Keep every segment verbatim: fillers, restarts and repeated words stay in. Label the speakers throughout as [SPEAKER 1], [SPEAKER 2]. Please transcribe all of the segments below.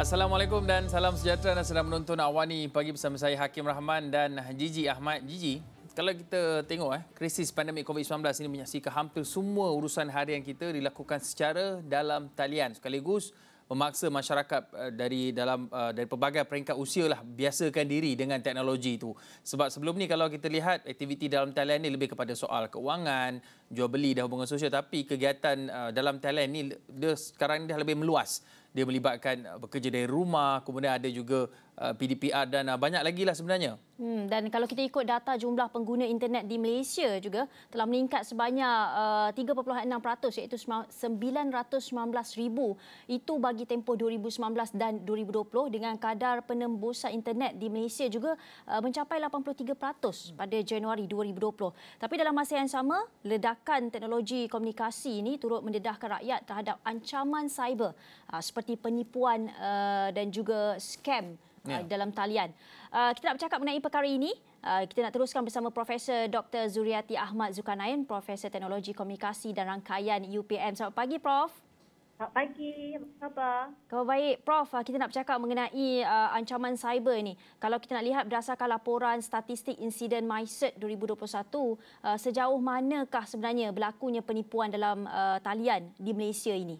[SPEAKER 1] Assalamualaikum dan salam sejahtera dan sedang menonton Awani Pagi bersama saya Hakim Rahman dan Gigi Ahmad. Gigi, kalau kita tengok eh, krisis pandemik covid sembilan belas ini menyaksikan hampir semua urusan harian kita dilakukan secara dalam talian, sekaligus memaksa masyarakat dari dalam dari pelbagai peringkat usia lah biasakan diri dengan teknologi itu. Sebab sebelum ni kalau kita lihat aktiviti dalam talian ni lebih kepada soal keuangan, jual beli dan hubungan sosial, tapi kegiatan dalam talian ni dia sekarang ni dah lebih meluas. Dia melibatkan bekerja dari rumah, kemudian ada juga P D P R dan banyak lagi lah sebenarnya.
[SPEAKER 2] Hmm, dan kalau kita ikut data jumlah pengguna internet di Malaysia juga telah meningkat sebanyak uh, tiga perpuluhan enam peratus iaitu sembilan ratus sembilan belas ribu. Itu bagi tempoh dua ribu sembilan belas dan dua ribu dua puluh, dengan kadar penembusan internet di Malaysia juga uh, mencapai lapan puluh tiga peratus pada Januari dua ribu dua puluh. Tapi dalam masa yang sama, ledakan teknologi komunikasi ini turut mendedahkan rakyat terhadap ancaman cyber uh, seperti penipuan uh, dan juga scam Ya. dalam talian. Uh, kita nak bercakap mengenai perkara ini. Uh, kita nak teruskan bersama Profesor Doktor Zuriati Ahmad Zulkarnain, Profesor Teknologi Komunikasi dan Rangkaian U P M. Selamat pagi, Prof.
[SPEAKER 3] Selamat pagi. Apa khabar?
[SPEAKER 2] Khabar baik. Prof, kita nak bercakap mengenai uh, ancaman cyber ini. Kalau kita nak lihat berdasarkan laporan statistik insiden MyCert dua ribu dua puluh satu, uh, sejauh manakah sebenarnya berlakunya penipuan dalam uh, talian di Malaysia ini?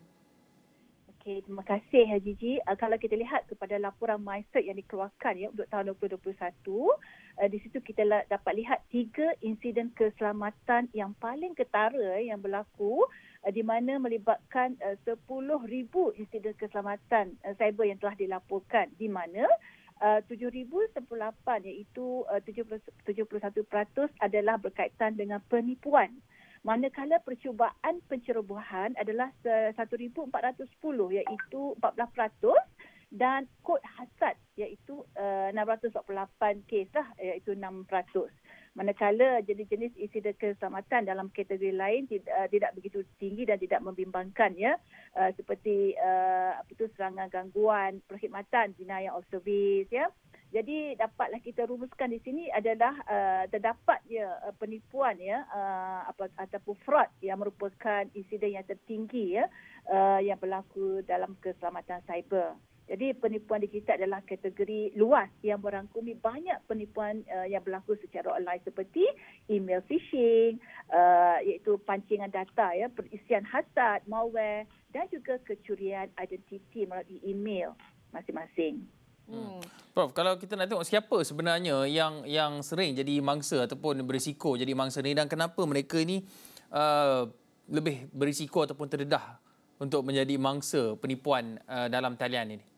[SPEAKER 3] Okay, terima kasih ya Gigi. Uh, kalau kita lihat kepada laporan MyCert yang dikeluarkan ya untuk tahun dua ribu dua puluh satu, uh, di situ kita la- dapat lihat tiga insiden keselamatan yang paling ketara yang berlaku, uh, di mana melibatkan uh, sepuluh ribu insiden keselamatan uh, cyber yang telah dilaporkan, di mana uh, tujuh ribu sembilan puluh lapan iaitu uh, tujuh puluh satu peratus adalah berkaitan dengan penipuan. Manakala percubaan pencerobohan adalah satu ribu empat ratus sepuluh iaitu empat belas peratus, dan kod hasad iaitu uh, enam ratus empat puluh lapan kes lah iaitu enam peratus. Manakala jenis-jenis insiden keselamatan dalam kategori lain tidak, uh, tidak begitu tinggi dan tidak membimbangkan ya, uh, seperti uh, apa itu serangan gangguan perkhidmatan, jenayah of service ya. Jadi dapatlah kita rumuskan di sini adalah uh, terdapatnya uh, penipuan ya uh, apa ataupun fraud yang merupakan insiden yang tertinggi ya uh, yang berlaku dalam keselamatan cyber. Jadi penipuan di kita adalah kategori luas yang merangkumi banyak penipuan uh, yang berlaku secara online seperti email phishing, uh, iaitu pancingan data ya, perisian hasad, malware dan juga kecurian identiti melalui email masing-masing.
[SPEAKER 1] Hmm. Prof, kalau kita nak tengok siapa sebenarnya yang yang sering jadi mangsa ataupun berisiko jadi mangsa ni, dan kenapa mereka ini uh, lebih berisiko ataupun terdedah untuk menjadi mangsa penipuan uh, dalam talian ini?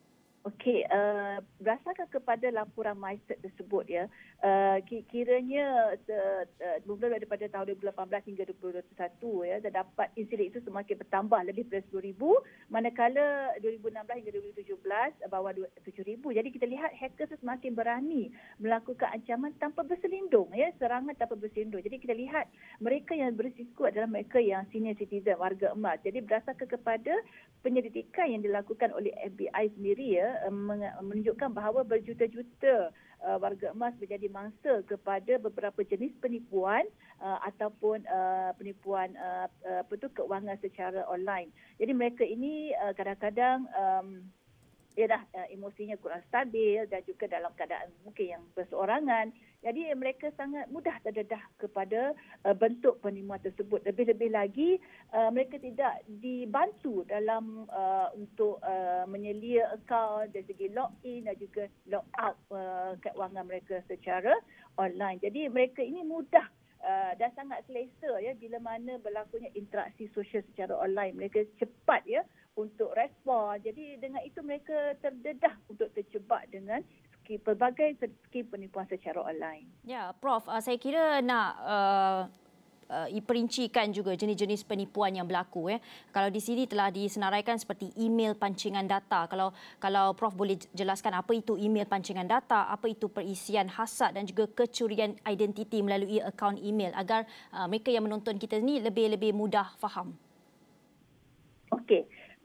[SPEAKER 3] Okey, uh, berdasarkan kepada laporan MyCert tersebut ya, uh, kiranya uh, uh, daripada tahun dua ribu lapan belas hingga dua ribu dua puluh satu ya, terdapat insiden itu semakin bertambah lebih dari sepuluh ribu, manakala dua ribu enam belas hingga dua ribu tujuh belas bawah tujuh ribu. Jadi kita lihat hacker semakin berani melakukan ancaman tanpa berselindung ya, serangan tanpa berselindung. Jadi kita lihat mereka yang berisiko adalah mereka yang senior citizen, warga emas. Jadi berdasarkan kepada penyelidikan yang dilakukan oleh F B I sendiri ya, menunjukkan bahawa berjuta-juta uh, warga emas menjadi mangsa kepada beberapa jenis penipuan uh, ataupun uh, penipuan uh, uh, apa tu keuangan secara online. Jadi mereka ini uh, kadang-kadang um, dia dah uh, emosinya kurang stabil dan juga dalam keadaan mungkin yang berseorangan. Jadi mereka sangat mudah terdedah kepada uh, bentuk penipuan tersebut. Lebih-lebih lagi uh, mereka tidak dibantu dalam uh, untuk uh, menyelia akaun dari segi login dan juga log out uh, keuangan mereka secara online. Jadi mereka ini mudah Uh, dan sangat selesa ya bila mana berlakunya interaksi sosial secara online. Mereka cepat ya untuk respon. Jadi dengan itu mereka terdedah untuk terjebak dengan skim, pelbagai skim penipuan secara online.
[SPEAKER 2] Ya, Prof, uh, saya kira nak uh, uh, perincikan juga jenis-jenis penipuan yang berlaku. Eh. Kalau di sini telah disenaraikan seperti email pancingan data. Kalau kalau Prof boleh jelaskan apa itu email pancingan data, apa itu perisian hasad dan juga kecurian identiti melalui akaun email, agar uh, mereka yang menonton kita ni lebih-lebih mudah faham.
[SPEAKER 3] Okey.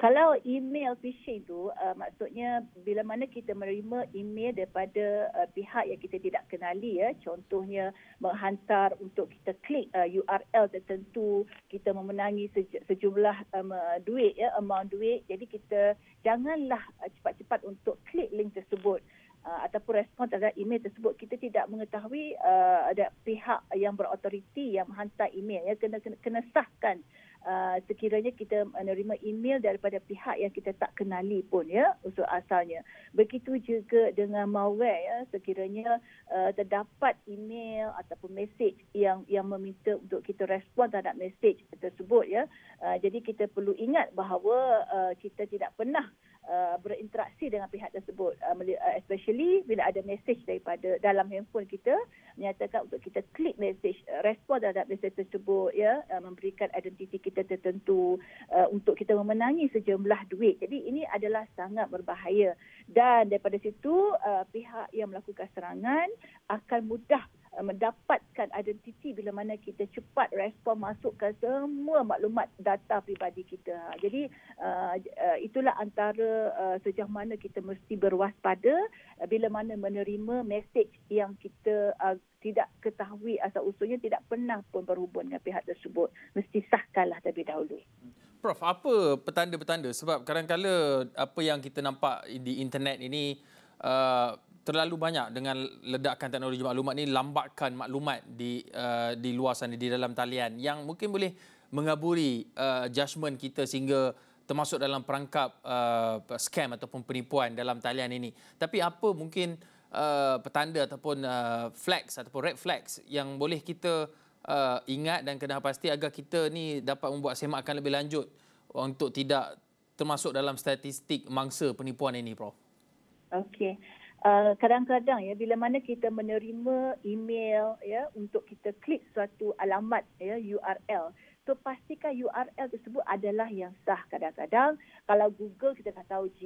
[SPEAKER 3] Kalau email phishing tu uh, maksudnya bila mana kita menerima email daripada uh, pihak yang kita tidak kenali ya, contohnya menghantar untuk kita klik uh, U R L tertentu, kita memenangi sej- sejumlah um, duit ya, amount duit. Jadi kita janganlah uh, cepat-cepat untuk klik link tersebut. Uh, ataupun respon terhadap email tersebut. Kita tidak mengetahui uh, ada pihak yang berautoriti yang menghantar email ya, kena kena, kena sahkan uh, sekiranya kita menerima email daripada pihak yang kita tak kenali pun ya, usul asalnya. Begitu juga dengan malware ya, sekiranya uh, terdapat email ataupun message yang yang meminta untuk kita respon terhadap message tersebut ya. Uh, jadi kita perlu ingat bahawa uh, kita tidak pernah Uh, berinteraksi dengan pihak tersebut, uh, especially bila ada mesej daripada dalam handphone kita menyatakan untuk kita klik mesej, uh, respon terhadap mesej tersebut ya, uh, memberikan identiti kita tertentu uh, untuk kita memenangi sejumlah duit. Jadi ini adalah sangat berbahaya dan daripada situ uh, pihak yang melakukan serangan akan mudah mendapatkan identiti bila mana kita cepat respon masukkan semua maklumat data peribadi kita. Jadi uh, itulah antara uh, sejauh mana kita mesti berwaspada uh, bila mana menerima mesej yang kita uh, tidak ketahui asal usulnya, tidak pernah pun berhubung dengan pihak tersebut. Mesti sahkanlah terlebih dahulu.
[SPEAKER 1] Prof, apa petanda-petanda? Sebab kadang-kadang apa yang kita nampak di internet ini uh, terlalu banyak dengan ledakan teknologi maklumat ni, lambatkan maklumat di uh, di luar sana, di dalam talian yang mungkin boleh mengaburi uh, judgement kita sehingga termasuk dalam perangkap uh, scam ataupun penipuan dalam talian ini. Tapi apa mungkin uh, petanda ataupun uh, flags ataupun red flags yang boleh kita uh, ingat dan kena pasti agar kita ni dapat membuat semakan lebih lanjut untuk tidak termasuk dalam statistik mangsa penipuan ini, Prof?
[SPEAKER 3] Okey. Uh, kadang-kadang ya bila mana kita menerima email ya untuk kita klik suatu alamat ya U R L, so pastikan U R L tersebut adalah yang sah. Kadang-kadang kalau Google kita dah tahu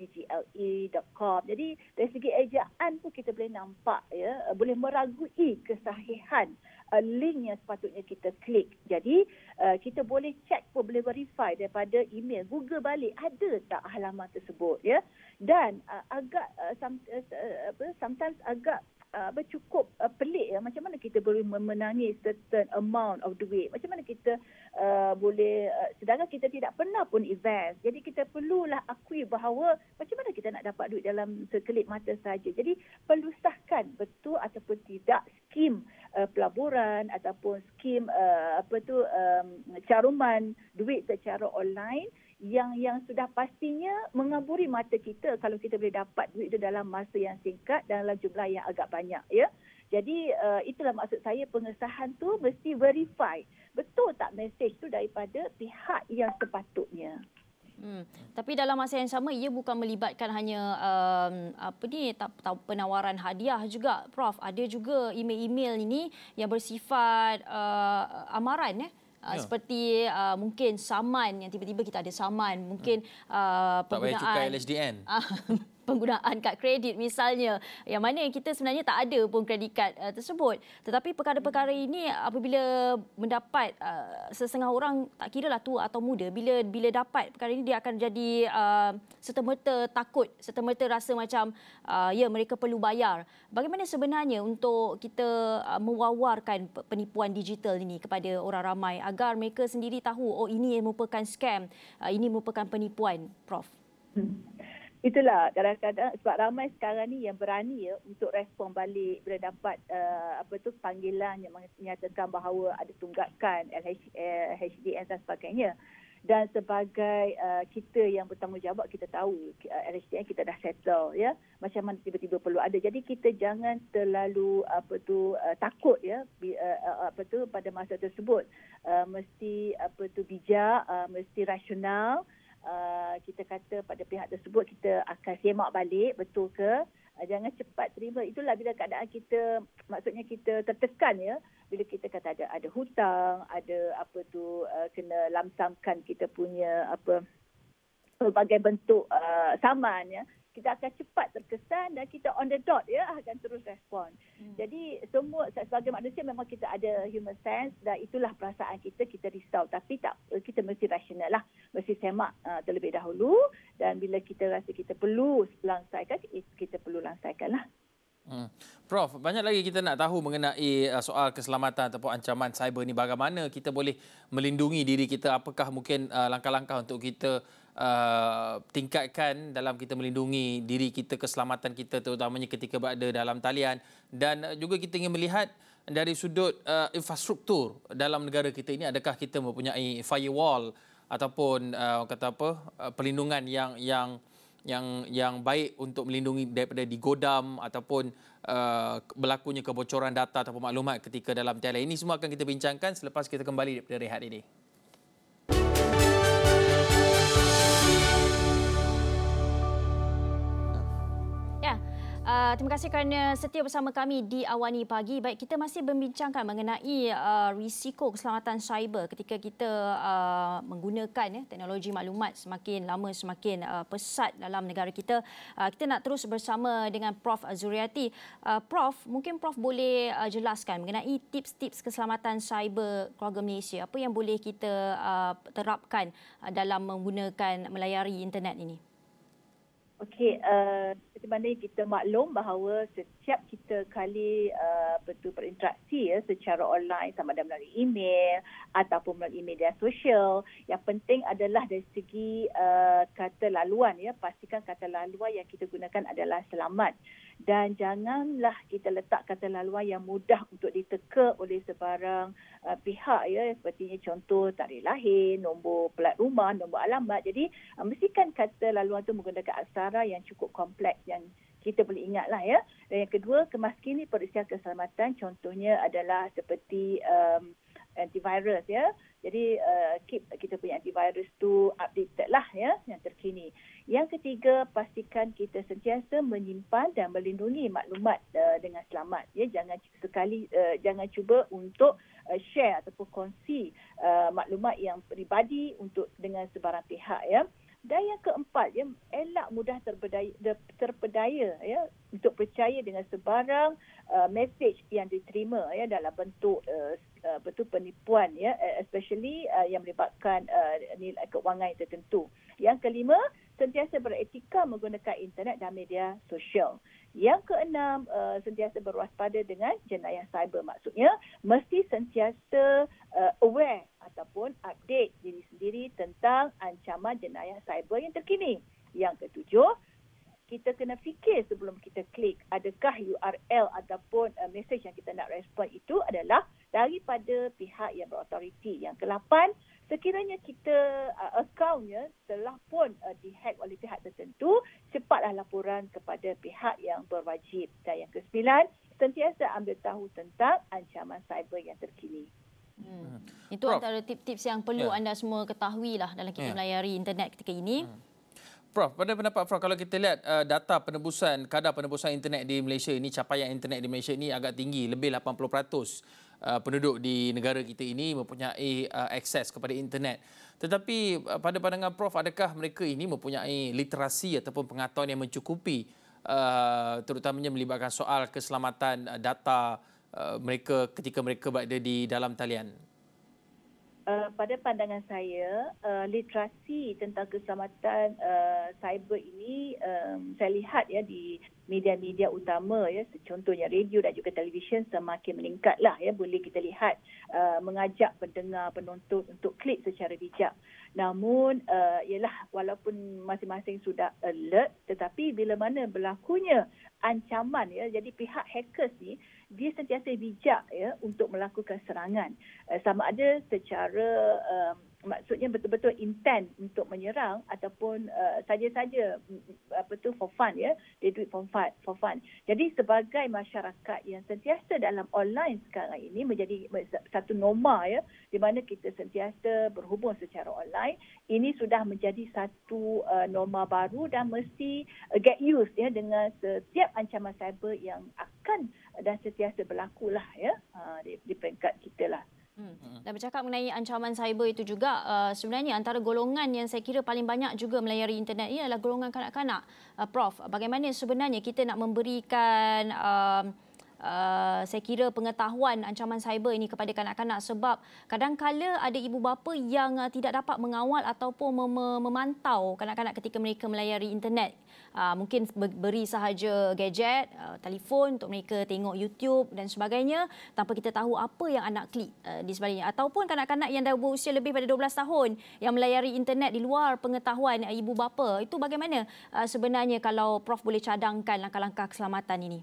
[SPEAKER 3] google dot com. Jadi dari segi ejaan pun kita boleh nampak ya, boleh meragui kesahihan uh, link yang sepatutnya kita klik. Jadi uh, kita boleh check pun, boleh verify daripada email Google balik ada tak halaman tersebut ya. Dan uh, agak uh, some, uh, apa, sometimes agak uh, cukup uh, pelik ya, macam mana kita boleh memenangi certain amount of duit, macam mana kita uh, boleh uh, sedangkan kita tidak pernah pun invest. Jadi kita perlulah akui bahawa macam mana kita nak dapat duit dalam sekelip mata saja. Jadi perlu sahkan betul ataupun tidak skim uh, pelaburan ataupun skim uh, apa tu um, caruman duit secara online yang yang sudah pastinya mengaburi mata kita kalau kita boleh dapat duit itu dalam masa yang singkat dalam jumlah yang agak banyak ya. Jadi uh, itulah maksud saya, pengesahan tu mesti verify betul tak mesej tu daripada pihak yang sepatutnya.
[SPEAKER 2] Hmm. Tapi dalam masa yang sama ia bukan melibatkan hanya um, apa ni penawaran hadiah juga, Prof. Ada juga email-email ini yang bersifat uh, amaran eh. Uh, ya. Seperti uh, mungkin saman yang tiba-tiba kita ada saman, mungkin uh, penggunaan
[SPEAKER 1] tak payah cukai L H D N.
[SPEAKER 2] penggunaan kad kredit misalnya, yang mana kita sebenarnya tak ada pun kredit kad uh, tersebut. Tetapi perkara-perkara ini apabila mendapat uh, sesetengah orang, tak kira lah tua atau muda, bila bila dapat perkara ini dia akan jadi uh, serta-merta takut, serta-merta rasa macam uh, ya mereka perlu bayar. Bagaimana sebenarnya untuk kita uh, mewawarkan penipuan digital ini kepada orang ramai agar mereka sendiri tahu oh ini merupakan scam, uh, ini merupakan penipuan, Prof?
[SPEAKER 3] Hmm. Itulah kadang-kadang sebab ramai sekarang ni yang berani ya untuk respon balik bila dapat uh, apa tu panggilan yang menyatakan bahawa ada tunggakan L H D N dan sebagainya. Dan sebagai uh, kita yang bertanggungjawab, kita tahu uh, L H D N kita dah settle ya, macam mana tiba-tiba perlu ada. Jadi kita jangan terlalu apa tu uh, takut ya uh, apa tu pada masa tersebut. Uh, mesti apa tu bijak, uh, mesti rasional. Uh, kita kata pada pihak tersebut kita akan semak balik betul ke, uh, jangan cepat terima. Itulah bila keadaan kita, maksudnya kita tertekan ya, bila kita kata ada ada hutang, ada apa tu uh, kena lamsamkan kita punya apa pelbagai bentuk uh, saman ya, kita akan cepat terkesan dan kita on the dot ya, akan terus respon. Hmm. Jadi semua sebagai manusia memang kita ada human sense dan itulah perasaan kita, kita risau tapi tak, kita mesti rasional lah. mesti semak uh, terlebih dahulu, dan bila kita rasa kita perlu langsaikan, kita perlu langsaikanlah.
[SPEAKER 1] Hmm. Prof, banyak lagi kita nak tahu mengenai uh, soal keselamatan ataupun ancaman cyber ni. Bagaimana kita boleh melindungi diri kita? Apakah mungkin uh, langkah-langkah untuk kita uh, tingkatkan dalam kita melindungi diri kita, keselamatan kita terutamanya ketika berada dalam talian? Dan uh, juga kita ingin melihat dari sudut uh, infrastruktur dalam negara kita ini, adakah kita mempunyai firewall ataupun uh, kata apa uh, perlindungan yang yang yang yang baik untuk melindungi daripada digodam ataupun uh, berlakunya kebocoran data ataupun maklumat ketika dalam talian. Ini semua akan kita bincangkan selepas kita kembali daripada rehat ini.
[SPEAKER 2] Ya. Uh, terima kasih kerana setia bersama kami di Awani Pagi. Baik, kita masih membincangkan mengenai uh, risiko keselamatan cyber ketika kita uh, menggunakan ya, teknologi maklumat semakin lama semakin uh, pesat dalam negara kita. Uh, kita nak terus bersama dengan Prof Zuriati. Uh, Prof, mungkin Prof boleh uh, jelaskan mengenai tips-tips keselamatan cyber keluarga Malaysia. Apa yang boleh kita uh, terapkan uh, dalam menggunakan melayari internet ini?
[SPEAKER 3] Okey, uh, seperti mana kita maklum bahawa setiap kita kali uh, betul berinteraksi ya, secara online, sama ada melalui email ataupun melalui media sosial, yang penting adalah dari segi uh, kata laluan ya, pastikan kata laluan yang kita gunakan adalah selamat. Dan janganlah kita letak kata laluan yang mudah untuk diteka oleh sebarang uh, pihak ya, sepertinya contoh tarikh lahir, nombor pelat rumah, nombor alamat. Jadi uh, mestikan kata laluan itu menggunakan aksara yang cukup kompleks yang kita boleh ingatlah ya. Dan yang kedua, kemaskini perisian keselamatan, contohnya adalah seperti um, antivirus ya. Jadi uh, keep kita punya antivirus tu updated lah ya, yang terkini. Yang ketiga, pastikan kita sentiasa menyimpan dan melindungi maklumat uh, dengan selamat ya. Jangan sekali uh, jangan cuba untuk uh, share ataupun kongsi uh, maklumat yang peribadi untuk dengan sebarang pihak ya. Dan yang keempat, ya, elak mudah terpedaya, terpedaya ya, untuk percaya dengan sebarang uh, mesej yang diterima ya, dalam bentuk uh, uh, bentuk penipuan ya, especially uh, yang melibatkan uh, nilai kewangan tertentu. Yang kelima, sentiasa beretika menggunakan internet dan media sosial. Yang keenam, uh, sentiasa berwaspada dengan jenayah cyber. Maksudnya, mesti sentiasa uh, aware ataupun update diri sendiri tentang ancaman jenayah cyber yang terkini. Yang ketujuh, kita kena fikir sebelum kita klik adakah U R L ataupun uh, mesej yang kita nak respon itu adalah daripada pihak yang berautoriti. Yang kelapan, sekiranya kita uh, akaunnya telah pun uh, dihack oleh pihak tertentu, cepatlah laporan kepada pihak yang berwajib. Dan yang kesembilan, sentiasa ambil tahu tentang ancaman cyber yang terkini.
[SPEAKER 2] Hmm. Itu Prof, antara tips-tips yang perlu yeah. anda semua ketahui lah dalam kita yeah. melayari internet ketika ini. Hmm.
[SPEAKER 1] Prof, pada pendapat Prof, kalau kita lihat uh, data penebusan, kadar penebusan internet di Malaysia ini, capaian internet di Malaysia ini agak tinggi, lebih lapan puluh peratus uh, penduduk di negara kita ini mempunyai uh, akses kepada internet. Tetapi uh, pada pandangan Prof, adakah mereka ini mempunyai literasi ataupun pengetahuan yang mencukupi, uh, terutamanya melibatkan soal keselamatan uh, data uh, mereka ketika mereka berada di dalam talian?
[SPEAKER 3] Uh, pada pandangan saya, uh, literasi tentang keselamatan uh, cyber ini um, saya lihat ya di media-media utama ya, contohnya radio dan juga televisyen semakin meningkatlah ya, boleh kita lihat uh, mengajak pendengar, penonton untuk klik secara bijak. Namun uh, ialah walaupun masing-masing sudah alert, tetapi bila mana berlakunya ancaman ya, jadi pihak hackers ni dia sentiasa bijak ya untuk melakukan serangan. Uh, sama ada secara um, maksudnya betul-betul intent untuk menyerang ataupun uh, saja-saja apa tu for fun ya, they do it for fun, for fun. Jadi sebagai masyarakat yang sentiasa dalam online sekarang ini menjadi satu norma ya, di mana kita sentiasa berhubung secara online, ini sudah menjadi satu uh, norma baru dan mesti uh, get used ya dengan setiap ancaman cyber yang akan dan sentiasa berlakulah ya uh, di, di peringkat kita lah.
[SPEAKER 2] Hmm. Dan bercakap mengenai ancaman cyber itu juga, uh, sebenarnya antara golongan yang saya kira paling banyak juga melayari internet ini adalah golongan kanak-kanak. Uh, Prof, bagaimana sebenarnya kita nak memberikan uh, uh, saya kira pengetahuan ancaman cyber ini kepada kanak-kanak, sebab kadang-kala ada ibu bapa yang uh, tidak dapat mengawal ataupun mem- memantau kanak-kanak ketika mereka melayari internet. Uh, mungkin beri sahaja gadget, uh, telefon untuk mereka tengok YouTube dan sebagainya tanpa kita tahu apa yang anak klik uh, di sebaliknya. Ataupun kanak-kanak yang dah berusia lebih pada dua belas tahun yang melayari internet di luar pengetahuan uh, ibu bapa. Itu bagaimana uh, sebenarnya kalau Prof boleh cadangkan langkah-langkah keselamatan ini?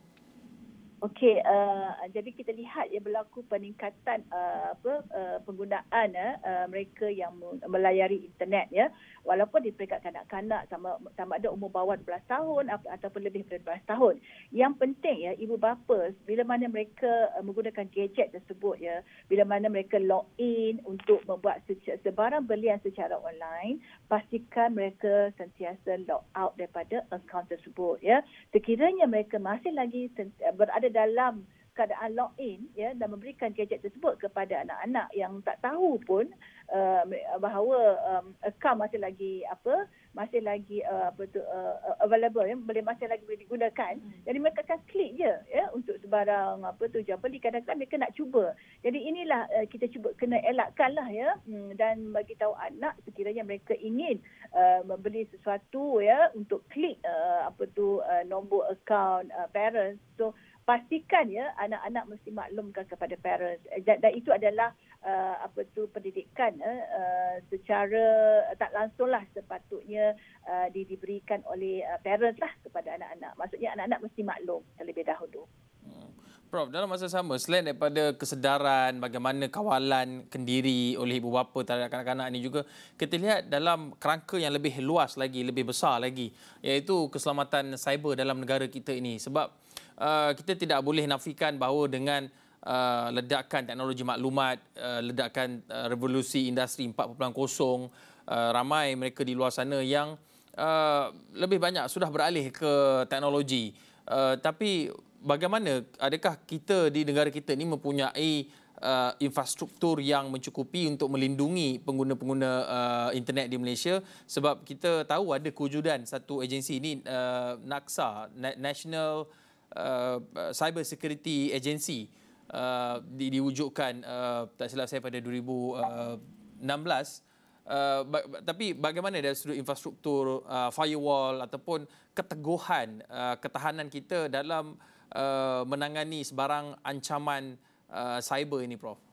[SPEAKER 3] Okey, uh, jadi kita lihat ya berlaku peningkatan uh, apa uh, penggunaan uh, mereka yang melayari internet ya, walaupun di peringkat kanak-kanak sama sama ada umur bawah dua belas tahun ataupun lebih daripada dua belas tahun. Yang penting ya ibu bapa bila mana mereka uh, menggunakan gadget tersebut ya, bila mana mereka log in untuk membuat sebarang belian secara online, pastikan mereka sentiasa log out daripada akaun tersebut ya. Sekiranya mereka masih lagi berada dalam keadaan login ya dan memberikan gadget tersebut kepada anak-anak yang tak tahu pun uh, bahawa um, akaun masih lagi apa masih lagi uh, apa tu uh, available ya, boleh masih lagi boleh digunakan. Jadi mereka akan klik je ya untuk sebarang apa tu jual beli, kadang-kadang mereka nak cuba. Jadi inilah uh, kita cuba kena elakkanlah ya, hmm, dan bagi tahu anak sekiranya mereka ingin uh, membeli sesuatu ya untuk klik uh, apa tu uh, nombor akaun uh, parents. So pastikan ya anak-anak mesti maklumkan kepada parents, dan, dan itu adalah uh, apa tu pendidikan uh, secara tak langsunglah sepatutnya uh, di, diberikan oleh uh, parents lah kepada anak-anak. Maksudnya anak-anak mesti maklum terlebih dahulu.
[SPEAKER 1] Prof, dalam masa sama, selain daripada kesedaran bagaimana kawalan kendiri oleh ibu bapa terhadap kanak-kanak ini, juga kita lihat dalam kerangka yang lebih luas lagi, lebih besar lagi, iaitu keselamatan cyber dalam negara kita ini. Sebab uh, kita tidak boleh nafikan bahawa dengan uh, ledakan teknologi maklumat, uh, ledakan uh, revolusi industri empat titik kosong, uh, ramai mereka di luar sana yang uh, lebih banyak sudah beralih ke teknologi. Uh, tapi bagaimana, adakah kita di negara kita ini mempunyai uh, infrastruktur yang mencukupi untuk melindungi pengguna-pengguna uh, internet di Malaysia? Sebab kita tahu ada kewujudan satu agensi ini, uh, NACSA, National uh, Cyber Security Agency, uh, di, diwujudkan uh, tak silap saya pada dua ribu enam belas. Uh, ba- tapi bagaimana dari sudut infrastruktur, uh, firewall ataupun keteguhan uh, ketahanan kita dalam uh, menangani sebarang ancaman uh, cyber ini, Prof?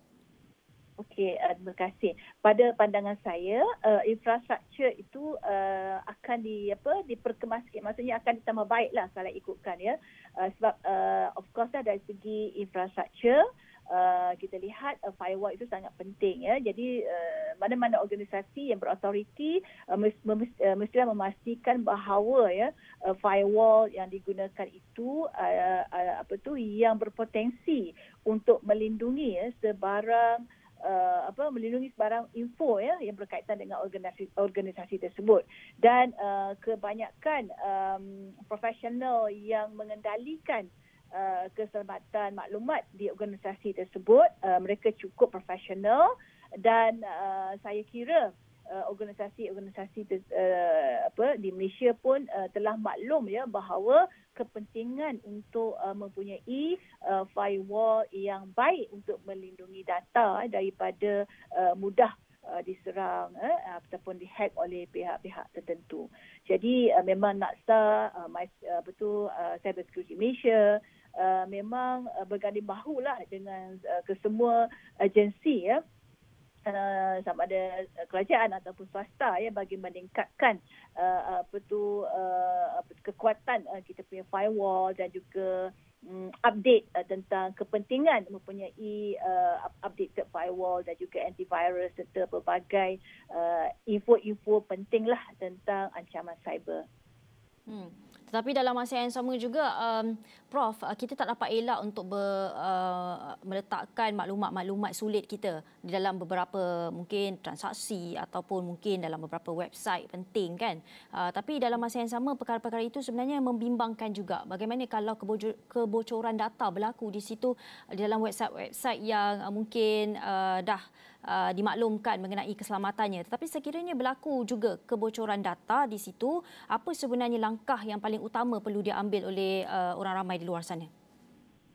[SPEAKER 3] Okey, uh, terima kasih. Pada pandangan saya, uh, infrastruktur itu uh, akan di apa diperkemas sikit. Maksudnya akan ditambah baiklah kalau ikutkan ya. Uh, sebab uh, of course dari segi infrastruktur, Uh, kita lihat uh, firewall itu sangat penting ya. Jadi uh, mana-mana organisasi yang berautoriti uh, mesti, uh, mestilah memastikan bahawa ya uh, firewall yang digunakan itu uh, uh, apa tu yang berpotensi untuk melindungi ya sebarang uh, apa melindungi sebarang info ya yang berkaitan dengan organisasi organisasi tersebut. Dan uh, kebanyakan um, profesional yang mengendalikan Uh, keselamatan maklumat di organisasi tersebut, uh, mereka cukup profesional, dan uh, saya kira uh, organisasi-organisasi uh, apa di Malaysia pun uh, telah maklum ya bahawa kepentingan untuk uh, mempunyai uh, firewall yang baik untuk melindungi data uh, daripada uh, mudah Uh, diserang eh, ataupun dihack oleh pihak-pihak tertentu. Jadi uh, memang NACSA, uh, uh, betul uh, Cyber Security Malaysia uh, memang uh, berganding bahulah dengan uh, kesemua agensi ya, uh, sama ada kerajaan ataupun swasta ya, bagi meningkatkan uh, apa tu uh, kekuatan uh, kita punya firewall dan juga Um, update uh, tentang kepentingan mempunyai uh, updated firewall dan juga antivirus serta pelbagai uh, info-info pentinglah tentang ancaman cyber.
[SPEAKER 2] Hmm. Tetapi dalam masa yang sama juga, um, Prof, kita tak dapat elak untuk ber, uh, meletakkan maklumat-maklumat sulit kita di dalam beberapa mungkin transaksi ataupun mungkin dalam beberapa website penting kan. Uh, tapi dalam masa yang sama, perkara-perkara itu sebenarnya membimbangkan juga. Bagaimana kalau kebocoran data berlaku di situ, di dalam website-website yang uh, mungkin uh, dah Uh, dimaklumkan mengenai keselamatannya. Tetapi sekiranya berlaku juga kebocoran data di situ, apa sebenarnya langkah yang paling utama perlu diambil oleh uh, orang ramai di luar sana?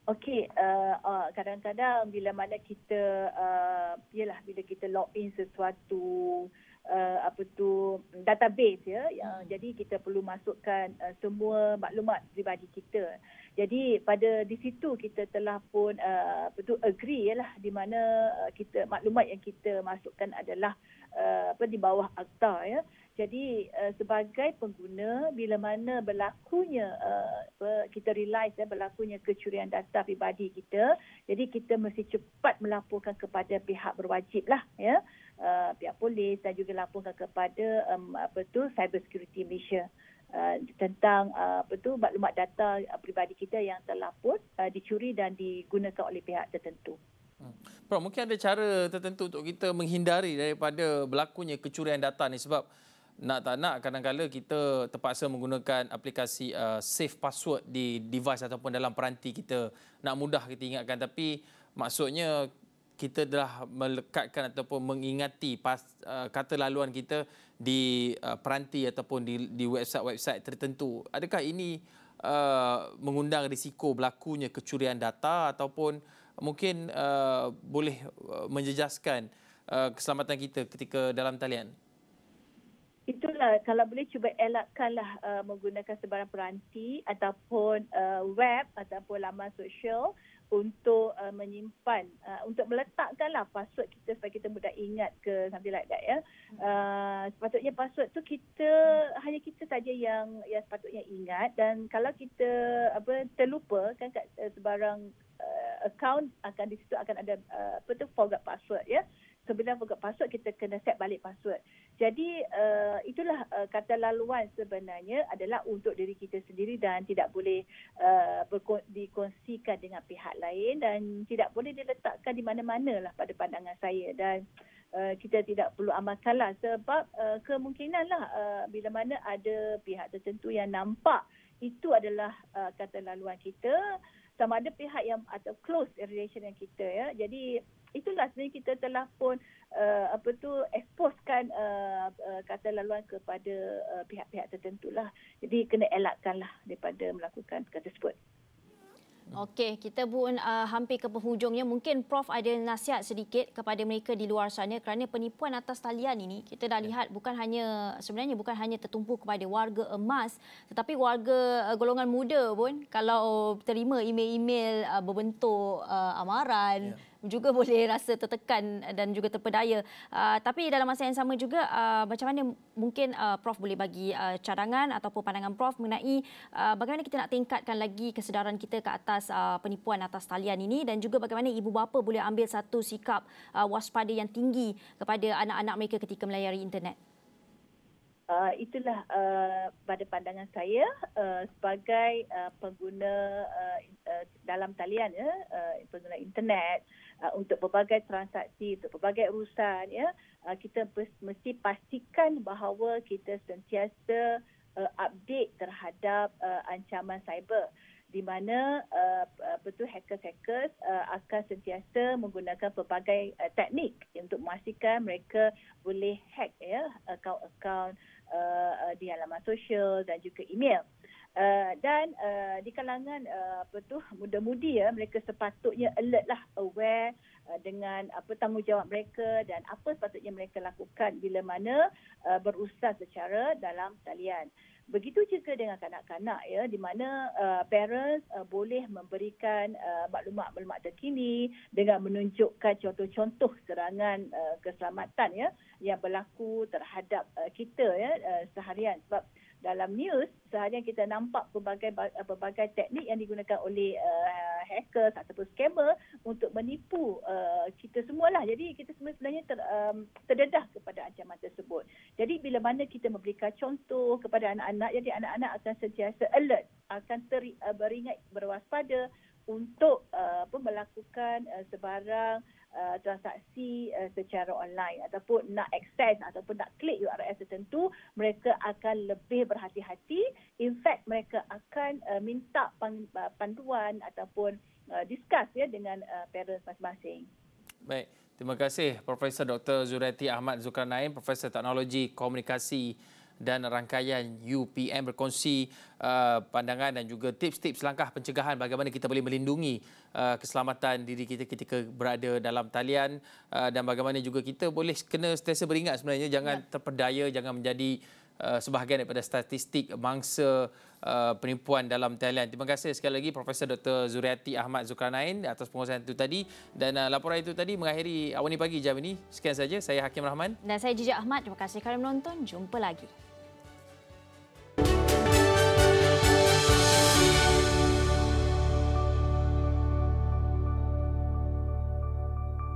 [SPEAKER 3] Okey, uh, uh, kadang-kadang bila mana kita, uh, yalah bila kita log in sesuatu, uh, apa tu, database ya, yang
[SPEAKER 2] Hmm.
[SPEAKER 3] jadi kita perlu masukkan uh, semua maklumat peribadi kita. Jadi pada di situ kita telah pun uh, apa tu agree yalah, di mana uh, kita maklumat yang kita masukkan adalah uh, apa di bawah akta ya. Jadi uh, sebagai pengguna bila mana berlakunya uh, apa, kita realize ya berlakunya kecurian data pribadi kita, jadi kita mesti cepat melaporkan kepada pihak berwajib lah ya, uh, pihak polis dan juga laporkan kepada um, apa tu Cyber Security Malaysia uh, tentang uh, apa tu maklumat data uh, pribadi kita yang telah pun uh, dicuri dan digunakan oleh pihak tertentu.
[SPEAKER 1] Hmm. Prof, mungkin ada cara tertentu untuk kita menghindari daripada berlakunya kecurian data ni, sebab nak tak nak kadang-kadang kita terpaksa menggunakan aplikasi uh, save password di device ataupun dalam peranti kita, nak mudah kita ingatkan, tapi maksudnya kita dah melekatkan ataupun mengingati pas, uh, kata laluan kita di uh, peranti ataupun di, di website-website tertentu. Adakah ini uh, mengundang risiko berlakunya kecurian data ataupun mungkin uh, boleh uh, menjejaskan uh, keselamatan kita ketika dalam talian?
[SPEAKER 3] Itulah, kalau boleh cuba elakkanlah uh, menggunakan sebarang peranti ataupun uh, web ataupun laman sosial untuk uh, menyimpan, uh, untuk meletakkanlah password kita supaya kita mudah ingat ke something like that ya. Uh, sepatutnya password tu kita, hanya kita saja yang yang sepatutnya ingat, dan kalau kita apa terlupa kan kat uh, sebarang uh, account akan di situ akan ada uh, apa tu forgot password ya. Sebelum forgot password kita kena set balik password. Jadi uh, itulah uh, kata laluan sebenarnya adalah untuk diri kita sendiri dan tidak boleh uh, berko- dikongsikan dengan pihak lain dan tidak boleh diletakkan di mana-mana lah pada pandangan saya, dan uh, kita tidak perlu amalkanlah sebab uh, kemungkinanlah uh, bila mana ada pihak tertentu yang nampak itu adalah uh, kata laluan kita, sama ada pihak yang atau close relation yang kita ya. Jadi itulah sebenarnya kita telah pun uh, apa tu exposekan uh, uh, kata laluan kepada uh, pihak-pihak tertentu lah. Jadi kena elakkanlah daripada melakukan perkara tersebut.
[SPEAKER 2] Okey, kita pun uh, hampir ke penghujungnya. Mungkin Prof ada nasihat sedikit kepada mereka di luar sana, kerana penipuan atas talian ini kita dah lihat bukan hanya sebenarnya bukan hanya tertumpu kepada warga emas, tetapi warga uh, golongan muda pun kalau terima email-email uh, berbentuk uh, amaran, yeah, juga boleh rasa tertekan dan juga terpedaya. Uh, tapi dalam masa yang sama juga, uh, macam mana mungkin uh, Prof boleh bagi uh, cadangan ataupun pandangan Prof mengenai uh, bagaimana kita nak tingkatkan lagi kesedaran kita ke atas uh, penipuan atas talian ini, dan juga bagaimana ibu bapa boleh ambil satu sikap uh, waspada yang tinggi kepada anak-anak mereka ketika melayari internet.
[SPEAKER 3] Uh, itulah uh, pada pandangan saya uh, sebagai uh, pengguna uh, uh, dalam talian ya, uh, pengguna internet uh, untuk pelbagai transaksi, untuk pelbagai urusan ya, uh, kita mesti pastikan bahawa kita sentiasa uh, update terhadap uh, ancaman cyber, di mana uh, betul hackers-hackers uh, akan sentiasa menggunakan pelbagai uh, teknik untuk memastikan mereka boleh hack ya akaun-akaun uh, di halaman sosial dan juga email. Uh, dan uh, di kalangan uh, apa tu muda-mudi ya, mereka sepatutnya alert lah, aware uh, dengan apa tanggungjawab mereka dan apa sepatutnya mereka lakukan bila mana uh, berurusan secara dalam talian. Begitu juga dengan kanak-kanak ya, di mana uh, parents uh, boleh memberikan uh, maklumat-maklumat terkini dengan menunjukkan contoh-contoh serangan uh, keselamatan ya yang berlaku terhadap uh, kita ya uh, seharian. Sebab dalam news seharian kita nampak pelbagai pelbagai teknik yang digunakan oleh uh, hackers ataupun scammer untuk menipu uh, kita semualah. Jadi kita semua sebenarnya ter, um, terdedah kepada ancaman tersebut. Jadi bila mana kita memberikan contoh kepada anak-anak, jadi anak-anak akan sentiasa alert, akan ter, uh, beringat, berwaspada untuk uh, melakukan uh, sebarang uh, transaksi uh, secara online ataupun nak akses ataupun nak klik U R L tertentu, mereka akan lebih berhati-hati. In fact, mereka akan uh, minta panduan ataupun uh, discuss ya dengan uh, parents masing-masing.
[SPEAKER 1] Baik, terima kasih Profesor Doktor Zuriati Ahmad Zulkarnain, Profesor Teknologi Komunikasi dan rangkaian U P M berkongsi uh, pandangan dan juga tips-tips langkah pencegahan bagaimana kita boleh melindungi uh, keselamatan diri kita ketika berada dalam talian uh, dan bagaimana juga kita boleh kena sentiasa beringat sebenarnya jangan ya. terpedaya, jangan menjadi Uh, sebahagian daripada statistik mangsa uh, penipuan dalam talian. Terima kasih sekali lagi Profesor Doktor Zuriati Ahmad Zulkarnain atas pengurusan itu tadi dan uh, laporan itu tadi mengakhiri Awani Pagi jam ini. Sekian saja, saya Hakim Rahman
[SPEAKER 2] dan saya Jijak Ahmad. Terima kasih kerana menonton. Jumpa lagi.